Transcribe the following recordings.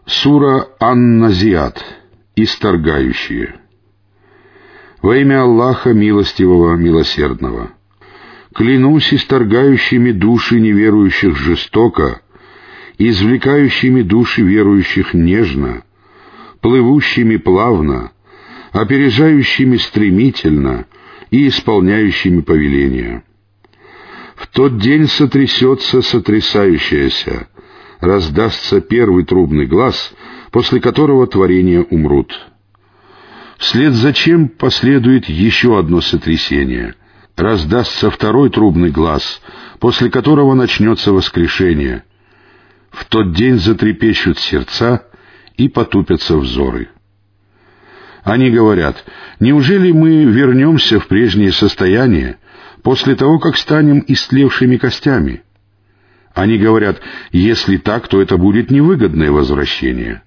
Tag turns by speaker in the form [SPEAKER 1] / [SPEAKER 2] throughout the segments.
[SPEAKER 1] Сура Ан-Назиат. Исторгающие. Во имя Аллаха Милостивого, Милосердного. Клянусь исторгающими души неверующих жестоко, извлекающими души верующих нежно, плывущими плавно, опережающими стремительно и исполняющими повеления. В тот день сотрясется сотрясающееся, раздастся первый трубный глас, после которого творения умрут. Вслед за чем последует еще одно сотрясение. Раздастся второй трубный глас, после которого начнется воскрешение. В тот день затрепещут сердца и потупятся взоры. Они говорят: неужели мы вернемся в прежнее состояние после того, как станем истлевшими костями? Они говорят: если так, то это будет невыгодное возвращение.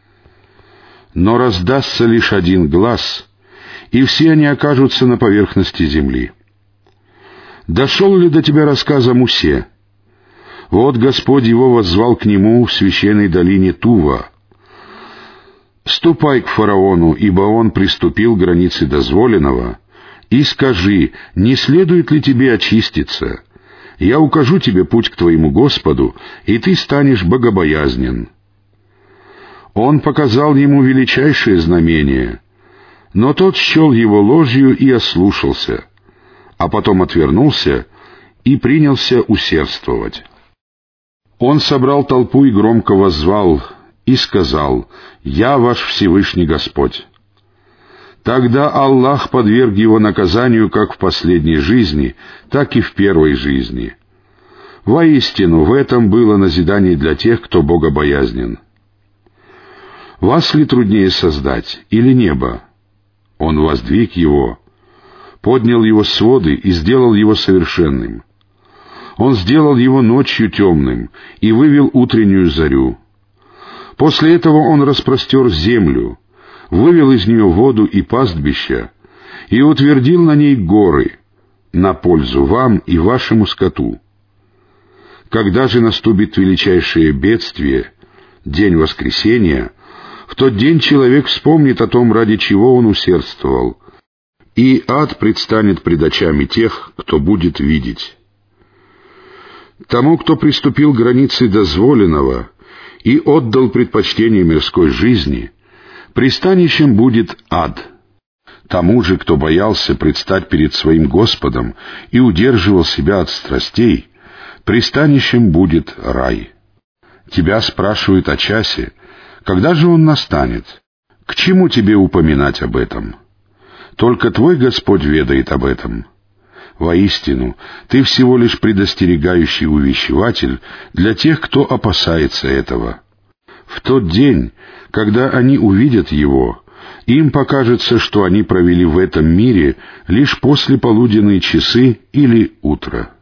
[SPEAKER 1] Но раздастся лишь один глас, и все они окажутся на поверхности земли. Дошел ли до тебя рассказ о Мусе? Вот Господь его воззвал к нему в священной долине Тува. «Ступай к фараону, ибо он приступил к границе дозволенного, и скажи, не следует ли тебе очиститься? Я укажу тебе путь к твоему Господу, и ты станешь богобоязнен». Он показал ему величайшее знамение, но тот счел его ложью и ослушался, а потом отвернулся и принялся усердствовать. Он собрал толпу и громко воззвал, и сказал: «Я ваш Всевышний Господь». Тогда Аллах подверг его наказанию как в последней жизни, так и в первой жизни. Воистину, в этом было назидание для тех, кто богобоязнен. Вас ли труднее создать, или небо? Он воздвиг его, поднял его своды и сделал его совершенным. Он сделал его ночью темным и вывел утреннюю зарю. После этого он распростер землю, вывел из нее воду и пастбища, и утвердил на ней горы, на пользу вам и вашему скоту. Когда же наступит величайшее бедствие, день воскресения, в тот день человек вспомнит о том, ради чего он усердствовал, и ад предстанет пред очами тех, кто будет видеть. Тому, кто приступил к границе дозволенного и отдал предпочтение мирской жизни, пристанищем будет ад. Тому же, кто боялся предстать перед своим Господом и удерживал себя от страстей, пристанищем будет рай. Тебя спрашивают о часе, когда же он настанет? К чему тебе упоминать об этом? Только твой Господь ведает об этом. Воистину, ты всего лишь предостерегающий увещеватель для тех, кто опасается этого. В тот день, когда они увидят его, им покажется, что они провели в этом мире лишь послеполуденные часы или утро.